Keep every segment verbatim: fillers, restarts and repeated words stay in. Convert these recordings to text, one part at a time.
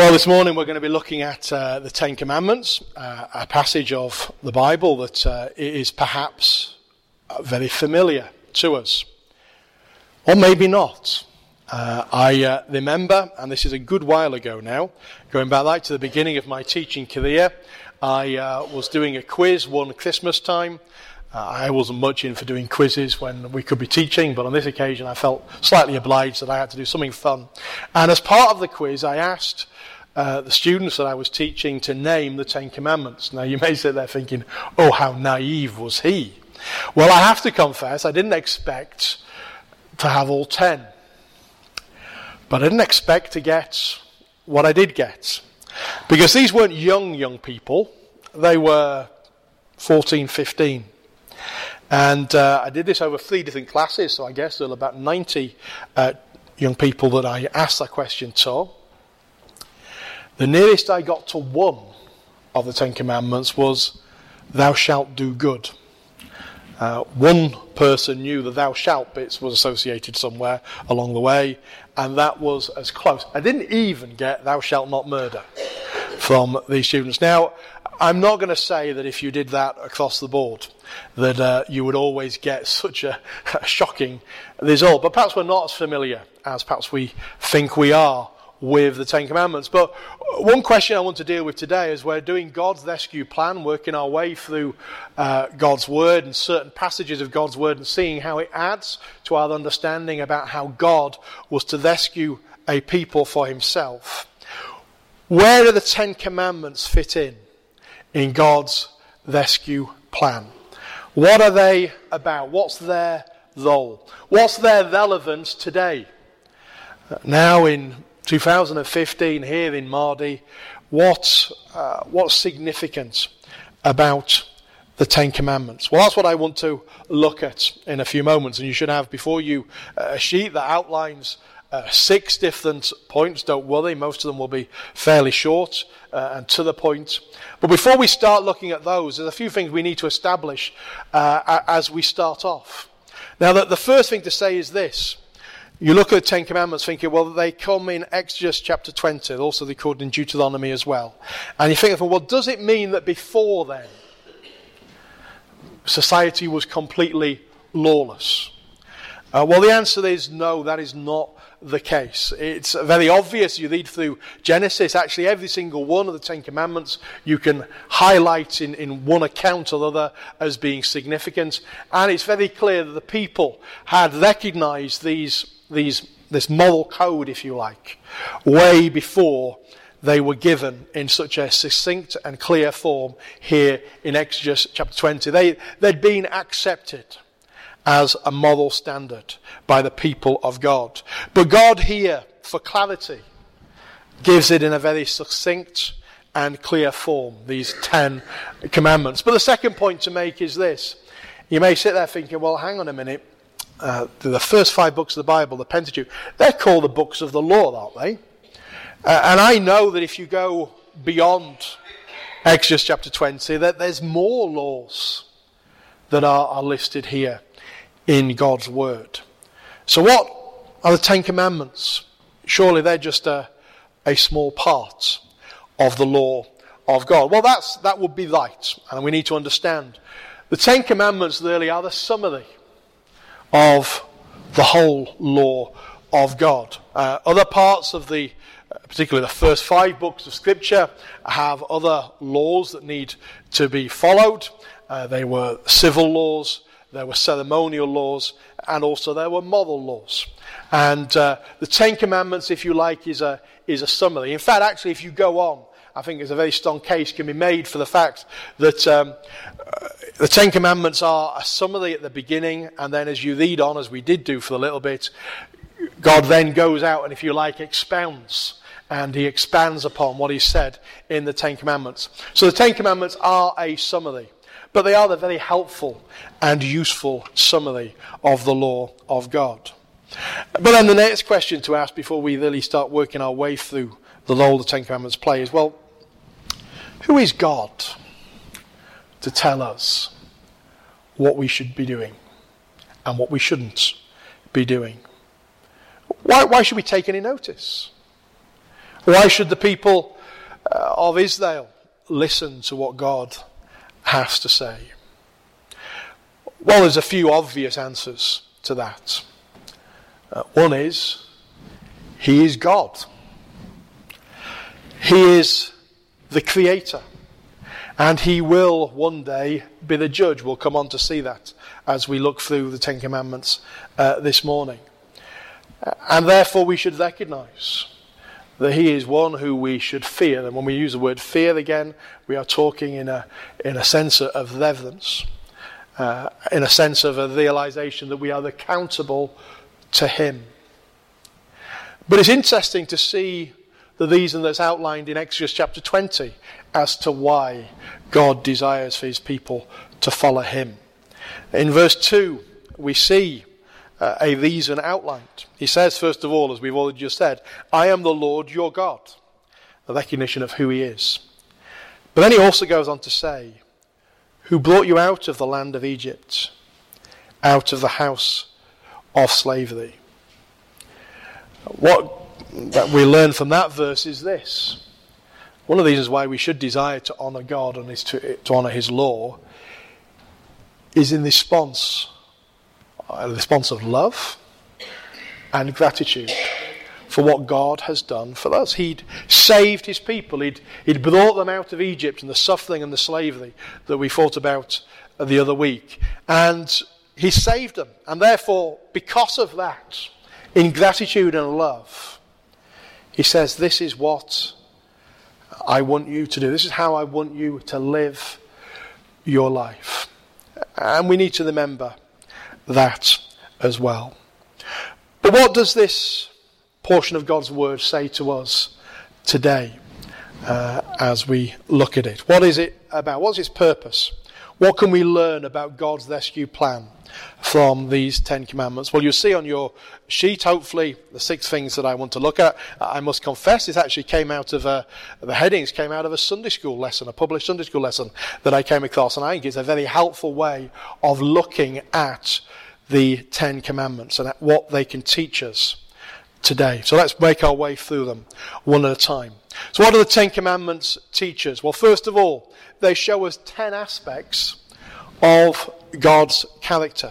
Well, this morning we're going to be looking at uh, the Ten Commandments, uh, a passage of the Bible that uh, is perhaps very familiar to us, or maybe not. Uh, I uh, remember, and this is a good while ago now, going back right to the beginning of my teaching career, I uh, was doing a quiz one Christmas time. Uh, I wasn't much in for doing quizzes when we could be teaching, but on this occasion I felt slightly obliged that I had to do something fun. And as part of the quiz, I asked uh, the students that I was teaching to name the Ten Commandments. Now you may sit there thinking, oh, how naive was he? Well, I have to confess, I didn't expect to have all ten. But I didn't expect to get what I did get. Because these weren't young, young people. They were fourteen, fifteen. And uh, I did this over three different classes, so I guess there were about ninety uh, young people that I asked that question to. The nearest I got to one of the Ten Commandments was, thou shalt do good. Uh, one person knew the thou shalt bits was associated somewhere along the way, and that was as close. I didn't even get thou shalt not murder from these students. Now, I'm not going to say that if you did that across the board, that uh, you would always get such a, a shocking result. But perhaps we're not as familiar as perhaps we think we are with the Ten Commandments. But one question I want to deal with today is we're doing God's rescue plan, working our way through uh, God's Word and certain passages of God's Word and seeing how it adds to our understanding about how God was to rescue a people for himself. Where do the Ten Commandments fit in? In God's rescue plan. What are they about? What's their role? What's their relevance today? Now in two thousand fifteen here in Mardy, what, uh, what's significant about the Ten Commandments? Well, that's what I want to look at in a few moments. And you should have before you a sheet that outlines Uh, six different points. Don't worry, most of them will be fairly short uh, and to the point. But before we start looking at those, there's a few things we need to establish uh, as we start off. Now, the, the first thing to say is this. You look at the Ten Commandments thinking, well, they come in Exodus chapter twenty. They're also recorded in Deuteronomy as well. And you think, well, does it mean that before then society was completely lawless? Uh, well, the answer is no, that is not the case. It's very obvious. You read through Genesis, actually every single one of the Ten Commandments you can highlight in, in one account or other as being significant. And it's very clear that the people had recognized these, these, this moral code, if you like, way before they were given in such a succinct and clear form here in Exodus chapter twenty. They, they'd been accepted as a moral standard by the people of God. But God here, for clarity, gives it in a very succinct and clear form, these Ten Commandments. But the second point to make is this. You may sit there thinking, well, hang on a minute. Uh, the first five books of the Bible, the Pentateuch, they're called the books of the law, aren't they? Uh, and I know that if you go beyond Exodus chapter twenty, that there's more laws that are, are listed here in God's Word. So what are the Ten Commandments? Surely they're just a, a small part of the law of God. Well, that's that would be right, and we need to understand. The Ten Commandments really are the summary of the whole law of God. Uh, other parts of the, uh, particularly the first five books of Scripture, have other laws that need to be followed. Uh, they were civil laws, there were ceremonial laws, and also there were moral laws. And uh, the Ten Commandments, if you like, is a is a summary. In fact, actually, if you go on, I think there's a very strong case can be made for the fact that um, uh, the Ten Commandments are a summary at the beginning, and then as you read on, as we did do for a little bit, God then goes out and, if you like, expounds. And he expands upon what he said in the Ten Commandments. So the Ten Commandments are a summary. But they are the very helpful and useful summary of the law of God. But then the next question to ask before we really start working our way through the role the Ten Commandments play is, well, who is God to tell us what we should be doing and what we shouldn't be doing? Why, why should we take any notice? Why should the people uh, of Israel listen to what God has to say? Well, there's a few obvious answers to that. Uh, one is, he is God. He is the creator. And he will one day be the judge. We'll come on to see that as we look through the Ten Commandments uh, this morning. Uh, and therefore we should recognize that he is one who we should fear. And when we use the word fear again, we are talking in a, in a sense of reverence. Uh, in a sense of a realization that we are accountable to him. But it's interesting to see the reason that's outlined in Exodus chapter twenty as to why God desires for his people to follow him. In verse two, we see uh, a reason outlined. He says, first of all, as we've already just said, I am the Lord your God. The recognition of who he is. But then he also goes on to say, who brought you out of the land of Egypt, out of the house of slavery. What that we learn from that verse is this. One of the reasons why we should desire to honour God and is to, to honour his law is in response, a response of love and gratitude for what God has done for us. He'd saved his people. He'd, he'd brought them out of Egypt and the suffering and the slavery that we thought about the other week. And he saved them. And therefore, because of that, in gratitude and love, he says, this is what I want you to do. This is how I want you to live your life. And we need to remember that as well. But what does this portion of God's word say to us today uh, as we look at it? What is it about? What's its purpose? What can we learn about God's rescue plan from these Ten Commandments? Well, you'll see on your sheet, hopefully, the six things that I want to look at. I must confess, this actually came out of a, the headings came out of a Sunday school lesson, a published Sunday school lesson that I came across, and I think it's a very helpful way of looking at the Ten Commandments and at what they can teach us today. So let's make our way through them one at a time. So what do the Ten Commandments teach us? Well, first of all, they show us ten aspects of God's character.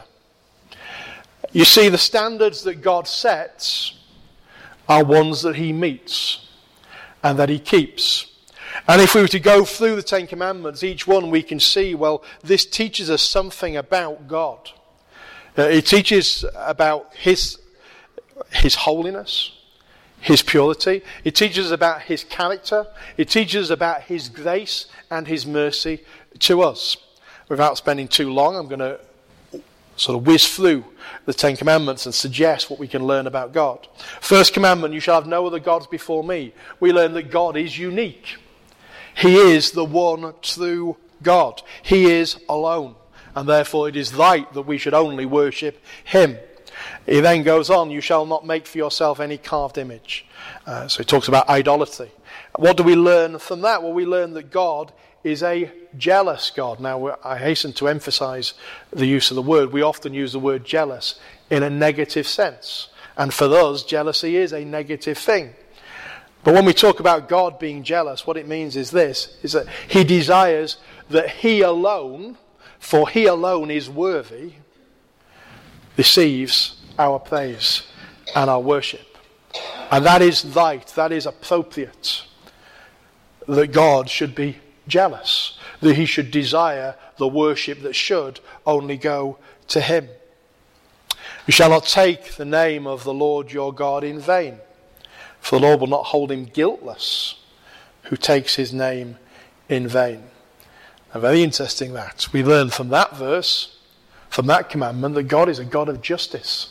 You see, the standards that God sets are ones that he meets and that he keeps. And if we were to go through the Ten Commandments, each one we can see, well, this teaches us something about God. Uh, it teaches about his, his holiness, his purity. It teaches us about his character. It teaches us about his grace and his mercy to us. Without spending too long, I'm going to sort of whiz through the Ten Commandments and suggest what we can learn about God. First commandment, you shall have no other gods before me. We learn that God is unique. He is the one true God. He is alone. And therefore it is right that we should only worship him. He then goes on, you shall not make for yourself any carved image. Uh, so he talks about idolatry. What do we learn from that? Well, we learn that God is a jealous God. Now, I hasten to emphasize the use of the word. We often use the word jealous in a negative sense. And for us, jealousy is a negative thing. But when we talk about God being jealous, what it means is this, is that he desires that he alone, for he alone is worthy, receives our praise and our worship. And that is right, that is appropriate, that God should be jealous, that he should desire the worship that should only go to him. You shall not take the name of the Lord your God in vain, for the Lord will not hold him guiltless who takes his name in vain. Now, very interesting that. We learn from that verse, from that commandment, that God is a God of justice.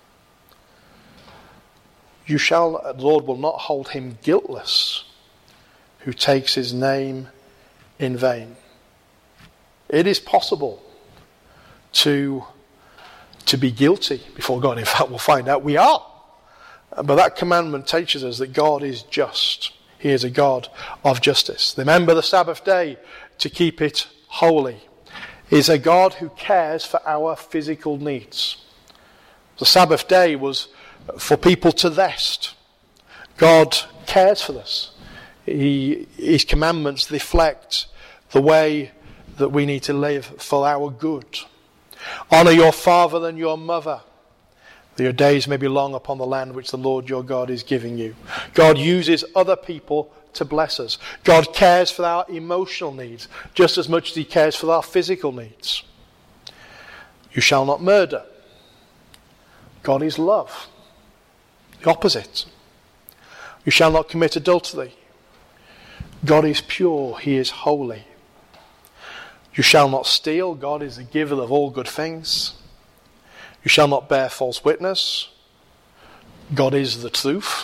You shall, the Lord will not hold him guiltless who takes his name in vain. It is possible to, to be guilty before God. In fact, we'll find out we are. But that commandment teaches us that God is just. He is a God of justice. Remember the Sabbath day to keep it holy. He is a God who cares for our physical needs. The Sabbath day was for people to rest, God cares for us. He, his commandments reflect the way that we need to live for our good. Honour your father and your mother, that your days may be long upon the land which the Lord your God is giving you. God uses other people to bless us. God cares for our emotional needs just as much as he cares for our physical needs. You shall not murder. God is love. The opposite. You shall not commit adultery. God is pure. He is holy. You shall not steal. God is the giver of all good things. You shall not bear false witness. God is the truth.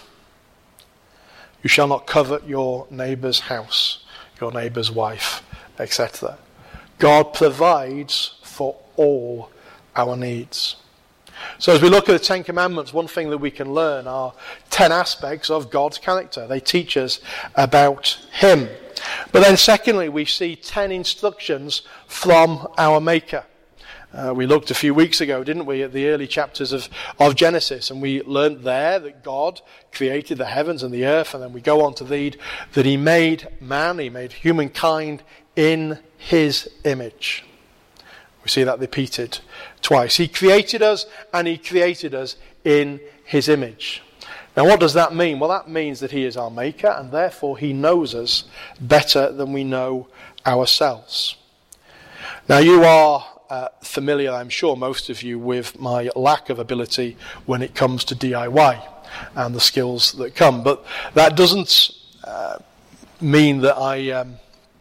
You shall not covet your neighbour's house, your neighbour's wife, et cetera. God provides for all our needs. So as we look at the Ten Commandments, one thing that we can learn are ten aspects of God's character. They teach us about him. But then secondly, we see ten instructions from our Maker. Uh, we looked a few weeks ago, didn't we, at the early chapters of, of Genesis, and we learnt there that God created the heavens and the earth, and then we go on to read that he made man, he made humankind in his image. We see that repeated twice. He created us, and he created us in his image. Now what does that mean? Well, that means that he is our Maker, and therefore he knows us better than we know ourselves. Now you are Uh, familiar, I'm sure, most of you, with my lack of ability when it comes to D I Y and the skills that come. But that doesn't uh, mean that I um,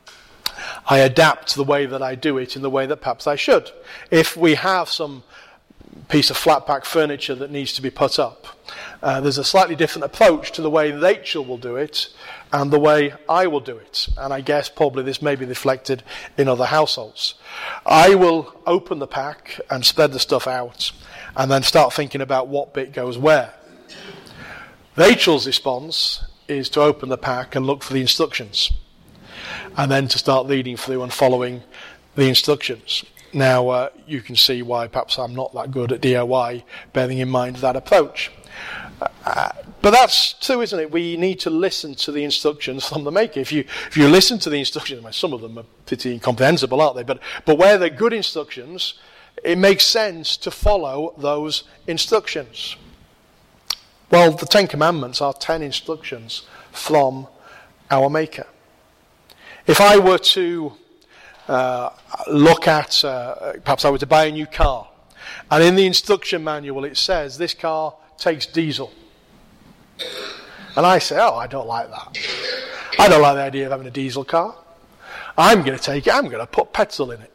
I adapt the way that I do it in the way that perhaps I should. If we have some piece of flat pack furniture that needs to be put up, uh, there's a slightly different approach to the way Rachel will do it and the way I will do it. And I guess probably this may be reflected in other households. I will open the pack and spread the stuff out and then start thinking about what bit goes where. Rachel's response is to open the pack and look for the instructions and then to start reading through and following the instructions. Now, uh, you can see why perhaps I'm not that good at D I Y, bearing in mind that approach. Uh, but that's true, isn't it? We need to listen to the instructions from the Maker. If you if you listen to the instructions, well, some of them are pretty incomprehensible, aren't they? But but where they're good instructions, it makes sense to follow those instructions. Well, the Ten Commandments are ten instructions from our Maker. If I were to uh, look at, uh, perhaps I were to buy a new car, and in the instruction manual it says this car takes diesel. And I say, oh, I don't like that. I don't like the idea of having a diesel car. I'm going to take it, I'm going to put petrol in it.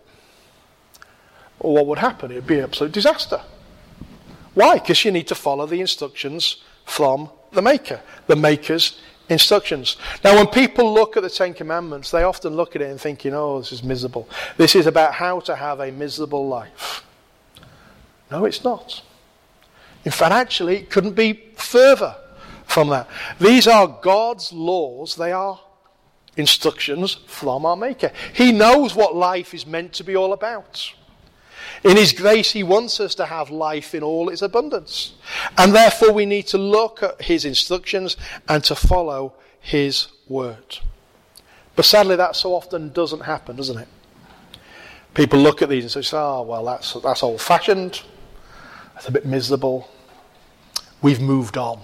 Well, what would happen? It would be an absolute disaster. Why? Because you need to follow the instructions from the Maker, the Maker's instructions. Now, when people look at the Ten Commandments, they often look at it and thinking, oh, this is miserable. This is about how to have a miserable life. No, it's not. In fact, actually, it couldn't be further from that. These are God's laws. They are instructions from our Maker. He knows what life is meant to be all about. In his grace, he wants us to have life in all its abundance. And therefore, we need to look at his instructions and to follow his word. But sadly, that so often doesn't happen, doesn't it? People look at these and say, oh, well, that's, that's old-fashioned. That's a bit miserable. We've moved on.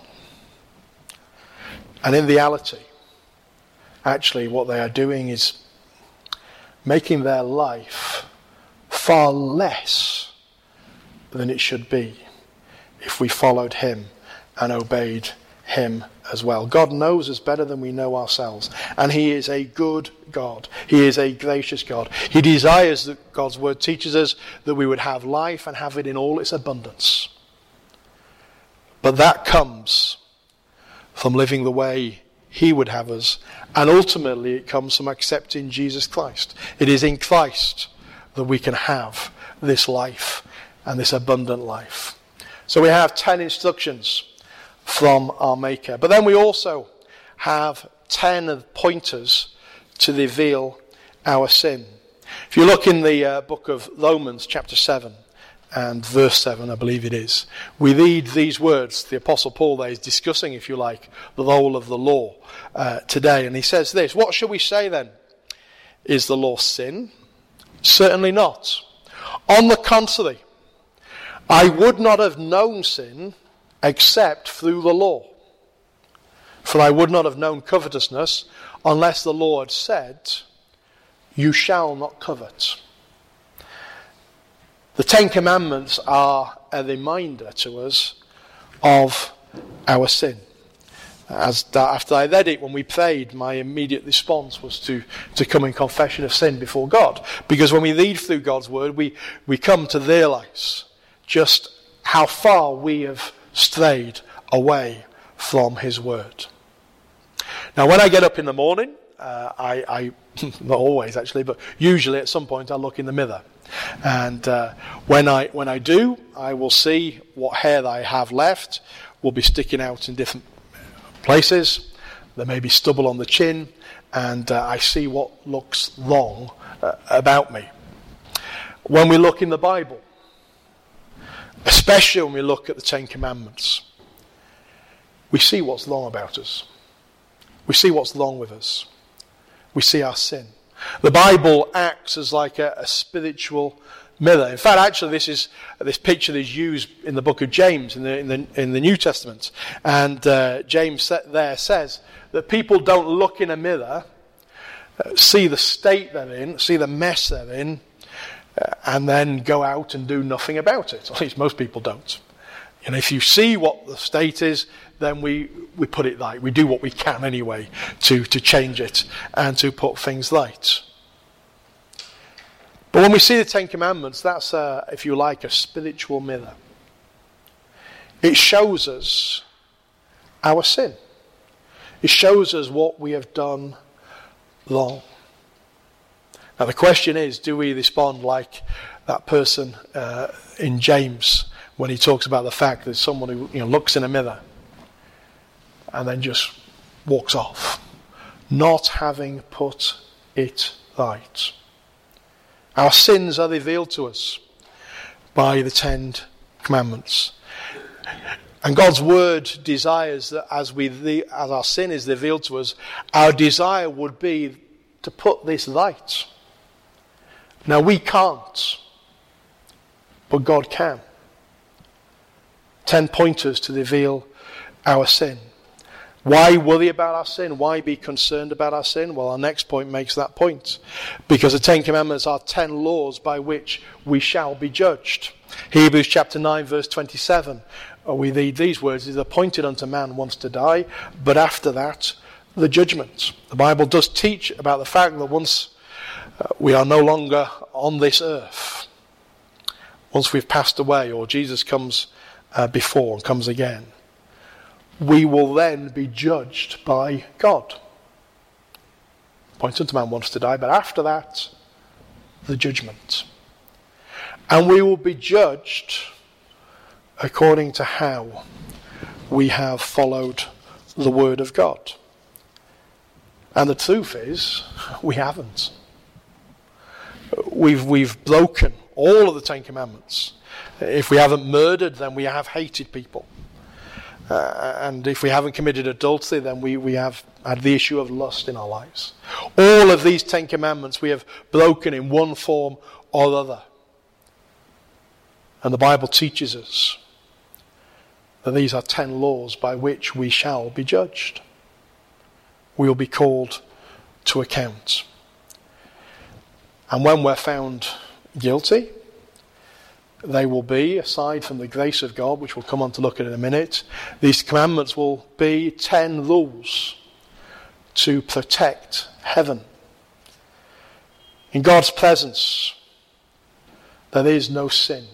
And in reality, actually what they are doing is making their life far less than it should be if we followed him and obeyed him as well. God knows us better than we know ourselves. And he is a good God. He is a gracious God. He desires that God's word teaches us that we would have life and have it in all its abundance. But that comes from living the way he would have us. And ultimately it comes from accepting Jesus Christ. It is in Christ that we can have this life and this abundant life. So we have ten instructions from our Maker. But then we also have ten pointers to reveal our sin. If you look in the uh, book of Romans chapter seven and verse seven, I believe it is. We read these words. The Apostle Paul there is discussing, if you like, the role of the law uh, today. And he says this, what shall we say then? Is the law sin? Certainly not. On the contrary, I would not have known sin except through the law. For I would not have known covetousness unless the law had said, you shall not covet. The Ten Commandments are a reminder to us of our sin. As after I read it, when we prayed, my immediate response was to, to come in confession of sin before God. Because when we read through God's word, we, we come to realise just how far we have strayed away from his word. Now, when I get up in the morning, uh, I, I not always actually, but usually at some point I look in the mirror. And uh, when I when I do, I will see what hair I have left will be sticking out in different places. There may be stubble on the chin, and uh, I see what looks wrong uh, about me. When we look in the Bible, especially when we look at the Ten Commandments, we see what's wrong about us. We see what's wrong with us. We see our sin. The Bible acts as like a, a spiritual mirror. In fact, actually, this is this picture is used in the book of James in the in the, in the New Testament, and uh, James there says that people don't look in a mirror, uh, see the state they're in, see the mess they're in, uh, and then go out and do nothing about it. At least most people don't. And if you see what the state is, then we, we put it right. We do what we can anyway to, to change it and to put things right. But when we see the Ten Commandments, that's, a, if you like, a spiritual mirror. It shows us our sin. It shows us what we have done wrong. Now the question is, do we respond like that person uh, in James when he talks about the fact that someone who you know, looks in a mirror and then just walks off, not having put it right. Our sins are revealed to us by the Ten Commandments. And God's word desires that as we re- as our sin is revealed to us, our desire would be to put this right. Now we can't, but God can. Ten pointers to reveal our sin. Why worry about our sin? Why be concerned about our sin? Well, our next point makes that point. Because the Ten Commandments are ten laws by which we shall be judged. Hebrews chapter nine verse twenty-seven. We read these words, it is appointed unto man once to die, but after that, the judgment. The Bible does teach about the fact that once uh, we are no longer on this earth, once we've passed away or Jesus comes uh, before and comes again, we will then be judged by God. Appointed unto man once to die, but after that, the judgment. And we will be judged according to how we have followed the word of God. And the truth is, we haven't. We've, we've broken all of the Ten Commandments. If we haven't murdered, then we have hated people. Uh, and if we haven't committed adultery, then we, we have had the issue of lust in our lives. All of these Ten Commandments we have broken in one form or other. And the Bible teaches us that these are ten laws by which we shall be judged. We will be called to account. And when we're found guilty, they will be, aside from the grace of God, which we'll come on to look at in a minute, these commandments will be ten rules to protect heaven. In God's presence, there is no sin.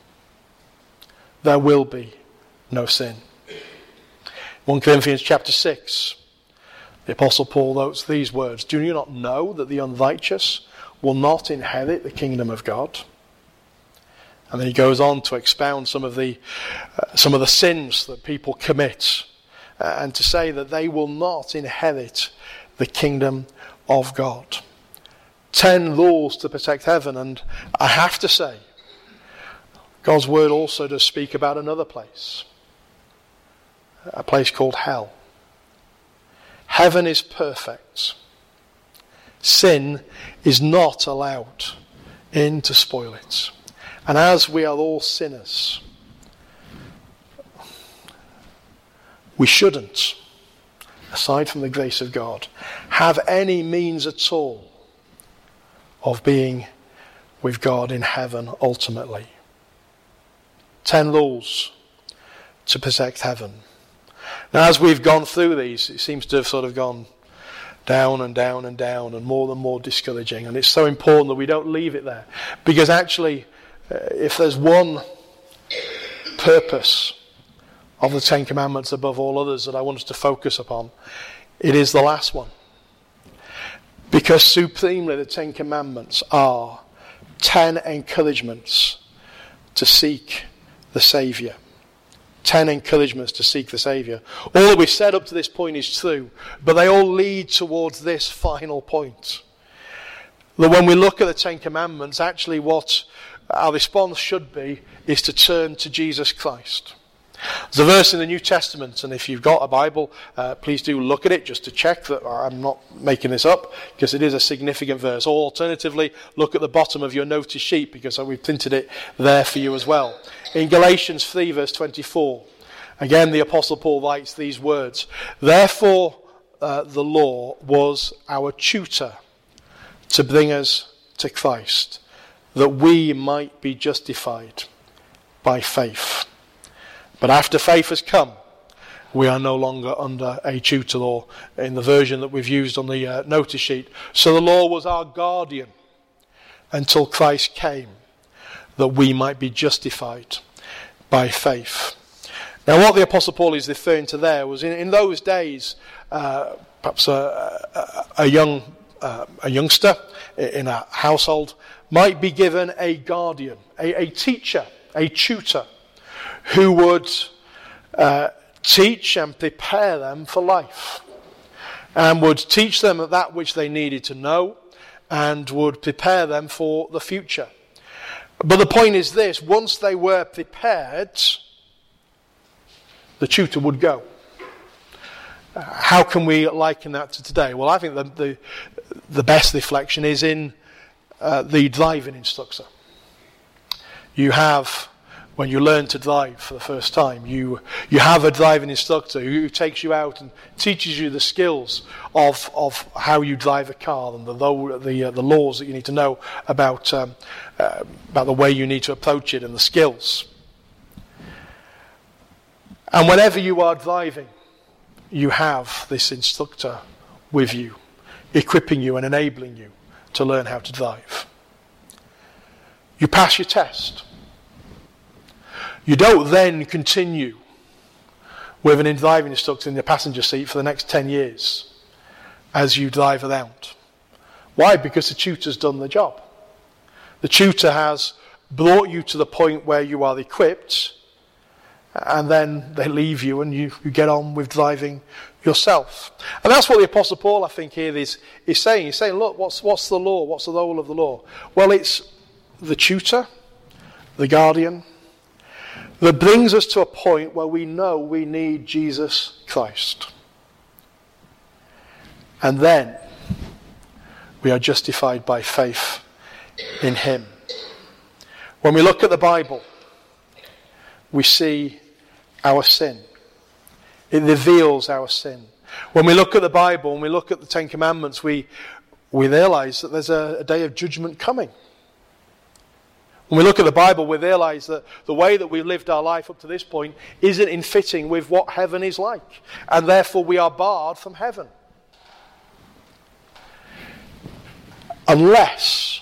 There will be no sin. First Corinthians chapter six, the Apostle Paul notes these words, do you not know that the unrighteous will not inherit the kingdom of God? And then he goes on to expound some of the uh, some of the sins that people commit uh, and to say that they will not inherit the kingdom of God. Ten rules to protect heaven, and I have to say, God's word also does speak about another place, a place called hell. Heaven is perfect. Sin is not allowed in to spoil it. And as we are all sinners, we shouldn't, aside from the grace of God, have any means at all of being with God in heaven ultimately. Ten rules to protect heaven. Now, as we've gone through these, it seems to have sort of gone down and down and down and more and more discouraging. And it's so important that we don't leave it there. Because actually, uh, if there's one purpose of the Ten Commandments above all others that I want us to focus upon, it is the last one. Because supremely the Ten Commandments are ten encouragements to seek the Saviour. Ten encouragements to seek the Saviour. All that we've said up to this point is true, but they all lead towards this final point. That when we look at the Ten Commandments, actually what our response should be is to turn to Jesus Christ. There's a verse in the New Testament, and if you've got a Bible, uh, please do look at it just to check that I'm not making this up, because it is a significant verse. Or alternatively, look at the bottom of your notice sheet, because we've printed it there for you as well. In Galatians three, verse twenty-four, again the Apostle Paul writes these words, "Therefore uh, the law was our tutor to bring us to Christ, that we might be justified by faith. But after faith has come, we are no longer under a tutor," or in the version that we've used on the uh, notice sheet. So the law was our guardian until Christ came, that we might be justified by faith. Now what the Apostle Paul is referring to there was in, in those days, uh, perhaps a, a, a young uh, a youngster in a household might be given a guardian, a, a teacher, a tutor, who would uh, teach and prepare them for life, and would teach them that which they needed to know, and would prepare them for the future. But the point is this: once they were prepared, the tutor would go. Uh, how can we liken that to today? Well, I think the the, the best reflection is in uh, the driving instructor. You have, when you learn to drive for the first time, you you have a driving instructor who takes you out and teaches you the skills of of how you drive a car, and the the uh, the laws that you need to know about um, uh, about the way you need to approach it, and the skills. And whenever you are driving, you have this instructor with you, equipping you and enabling you to learn how to drive. You pass your test. You don't then continue with an driving instructor in the passenger seat for the next ten years as you drive around. Why? Because the tutor's done the job. The tutor has brought you to the point where you are equipped, and then they leave you and you, you get on with driving yourself. And that's what the Apostle Paul, I think, here is, is saying. He's saying, look, what's, what's the law? What's the role of the law? Well, it's the tutor, the guardian, that brings us to a point where we know we need Jesus Christ. And then we are justified by faith in him. When we look at the Bible, we see our sin. It reveals our sin. When we look at the Bible, when we look at the Ten Commandments, we, we realise that there's a, a day of judgment coming. When we look at the Bible, we realise that the way that we've lived our life up to this point isn't in fitting with what heaven is like. And therefore we are barred from heaven. Unless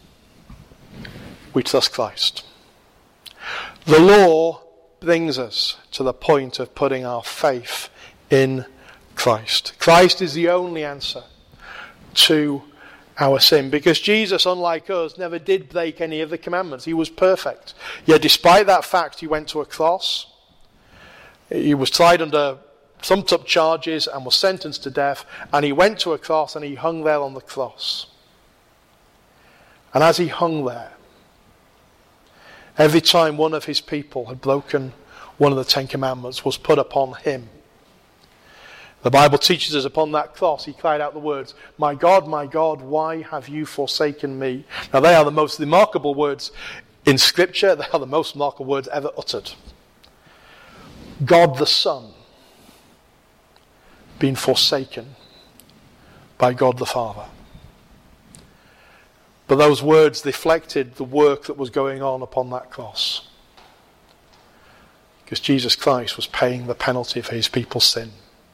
we trust Christ. The law brings us to the point of putting our faith in Christ. Christ is the only answer to our sin, because Jesus, unlike us, never did break any of the commandments. He was perfect. Yet despite that fact, he went to a cross. He was tried under trumped up charges and was sentenced to death, and he went to a cross and he hung there on the cross. And as he hung there, Every time one of his people had broken one of the Ten Commandments was put upon him. The Bible teaches us upon that cross he cried out the words, "My God, my God, why have you forsaken me?" Now they are the most remarkable words in Scripture. They are the most remarkable words ever uttered. God the Son being forsaken by God the Father. But those words reflected the work that was going on upon that cross. Because Jesus Christ was paying the penalty for his people's sin.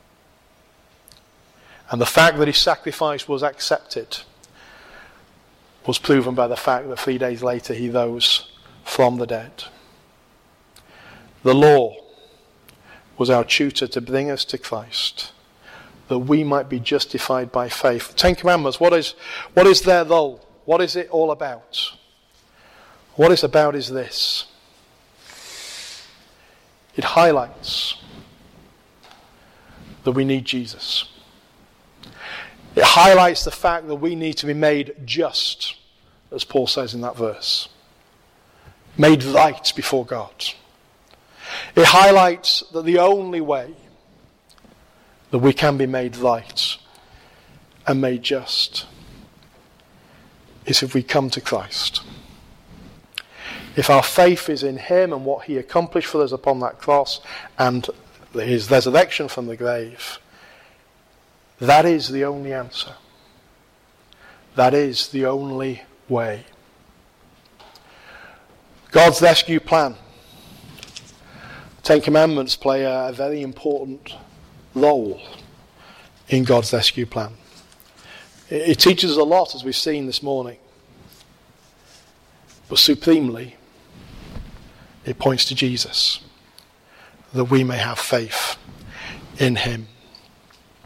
And the fact that his sacrifice was accepted was proven by the fact that three days later he rose from the dead. The law was our tutor to bring us to Christ, that we might be justified by faith. Ten Commandments, what is, what is their role? What is it all about? What it's about is this. It highlights that we need Jesus. It highlights the fact that we need to be made just, as Paul says in that verse. Made right before God. It highlights that the only way that we can be made right and made just is if we come to Christ. If our faith is in him and what he accomplished for us upon that cross and his resurrection from the grave, that is the only answer. That is the only way. God's rescue plan. Ten Commandments play a, a very important role in God's rescue plan. It, it teaches us a lot, as we've seen this morning. But supremely, it points to Jesus, that we may have faith in him.